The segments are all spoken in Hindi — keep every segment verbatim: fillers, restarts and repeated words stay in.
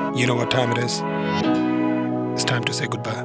You know what time it is? It's time to say goodbye.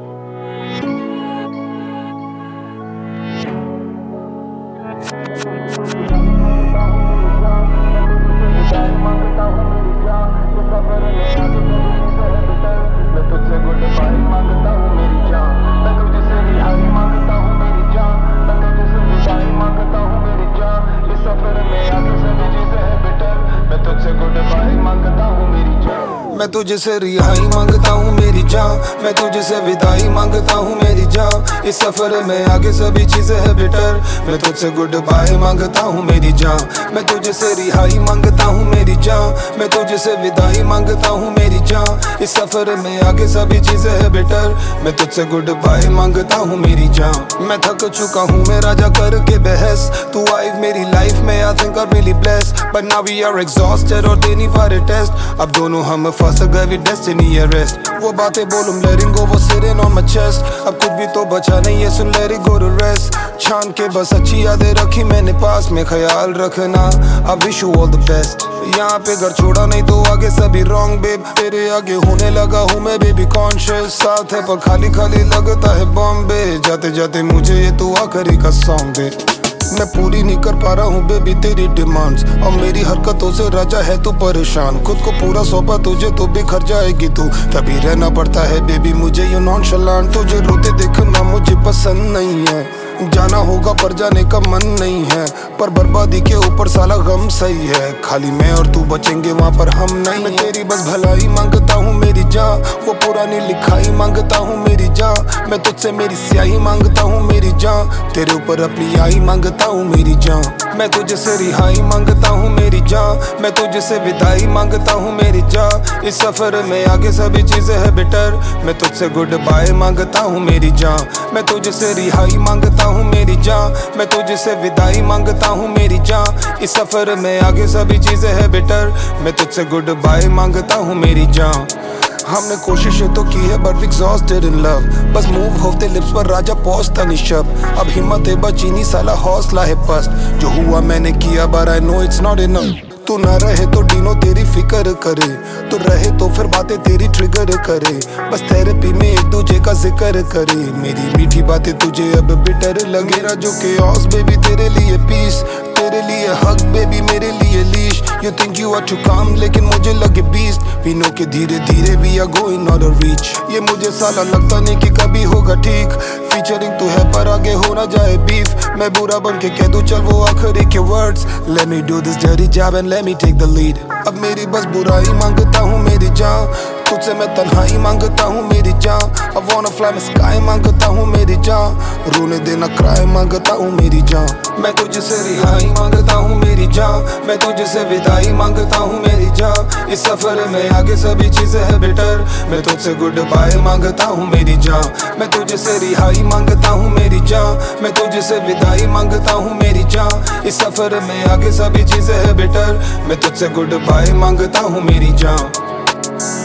मैं तुझसे रिहाई मांगता हूँ मेरी जान, मैं तुझसे विदाई मांगता हूँ मेरी जान। इस सफर में आगे सभी चीजें है बेटर, मैं तुझसे गुड बाय मांगता हूँ मेरी जान। मैं तुझसे रिहाई मांगता हूँ मेरी जान, मैं तुझसे विदाई मांगता हूँ मेरी जान। इस सफर में आगे सभी चीजें है बेटर, मैं तुझसे गुड बाय मांगता हूँ मेरी जान। मैं थक चुका हूँ मैं राजा करके बहस, तू आई मेरी लाइफ में I think I really blessed, but now we are exhausted और दे नहीं पा रहे टेस्ट। अब दोनों हम फंस गए विद डेस्टिनी अरेस्ट। वो बातें बोलूं letting go वो sitting on my chest, अब कुछ भी तो बचा नहीं है सुन let it go to rest। छान के बस अच्छी यादें रखी मैंने पास में, ख्याल रखना I wish you all the best। यहाँ पे घर छोड़ा नहीं तो आगे सभी wrong babe, तेरे आगे होने लगा हूँ मैं baby conscious। साथ है पर खाली खाली लगता है बॉम्बे, जाते जाते मुझे ये तू आखिरी का सॉन्ग दे। मैं पूरी नहीं कर पा रहा हूँ बेबी तेरी डिमांड्स, और मेरी हरकतों से राजा है तू परेशान। खुद को पूरा सौंपा तुझे तो बिखर जाएगी तू, तभी रहना पड़ता है बेबी मुझे ये नॉनशलांट। तुझे रोते देखना मुझे पसंद नहीं है, जाना होगा पर जाने का मन नहीं है, पर बर्बादी के ऊपर साला गम सही है। खाली मैं और तू बचेंगे वहाँ पर हम नहीं। मैं तेरी बस भलाई मांगता हूँ मेरी जान, वो पुरानी लिखाई मांगता हूँ मेरी जान। मैं तुझसे मेरी स्याही मांगता हूँ मेरी जान, तेरे ऊपर अपनी आई मांगता हूँ मेरी जान। मैं तुझसे रिहाई मांगता हूँ मेरी जान, मैं तुझसे विदाई मांगता हूँ मेरी जान। इस सफर में आगे सभी चीजें है बेटर, मैं तुझसे गुड बाय मांगता हूँ मेरी जान। मैं तुझसे रिहाई मांगता हूँ मेरी जान, मैं तुझसे विदाई मांगता हूँ मेरी जान। इस सफर में आगे सभी चीजें है बेटर, मैं तुझसे गुड बाय मांगता हूँ मेरी जान। हमने कोशिशें तो की है बट एग्जॉस्टेड इन लव, बस मूव होते लिप्स पर राजा पहुंचता निशब। अब हिम्मत है बची नहीं साला हौसला है पस्त, जो हुआ मैंने किया but I know it's not enough। तू ना रहे तो डीनो तेरी फिक्र करे, तू रहे तो फिर बातें तेरी ट्रिगर करे, बस थेरेपी में एक दूजे का जिक्र करे। मेरी मीठी बातें तुझे अब बिटर लगे, जो chaos बेबी तेरे लिए पीस, तेरे लिए हक बेबी मेरे लिए लीश। You think you are too calm लेकिन मुझे लगे बीस्ट, पीनो के धीरे धीरे we are going out of reach। ये मुझे साला लगता नहीं कि कभी होगा ठीक, फीचरिंग तू है पर आगे हो ना जाए बीफ। मैं बुरा बन के कह दूं चल वो आखिरी के words, let me do this dirty job and let me take the lead। अब मेरी बस बुराई मांगता हूँ मेरी जान, तुझसे मैं तन्हाई मांगता हूँ मेरी जान। I wanna fly my sky मांगता हूँ मेरी जान, रोने देना क्राई मांगता हूँ मेरी जान। मैं तुझसे रिहाई मांगता हूँ मेरी जान, मैं तुझसे विदाई मांगता हूँ मेरी जान। इस सफर में आगे सभी चीजें है बेटर, मैं तुझसे गुड बाय मांगता हूँ मेरी जान। मैं तुझसे रिहाई मांगता हूँ मेरी जान, मैं तुझसे विदाई मांगता हूँ मेरी जान। इस सफर में आगे सभी चीजें है बेटर, मैं तुझसे गुड बाय मांगता हूँ मेरी जान।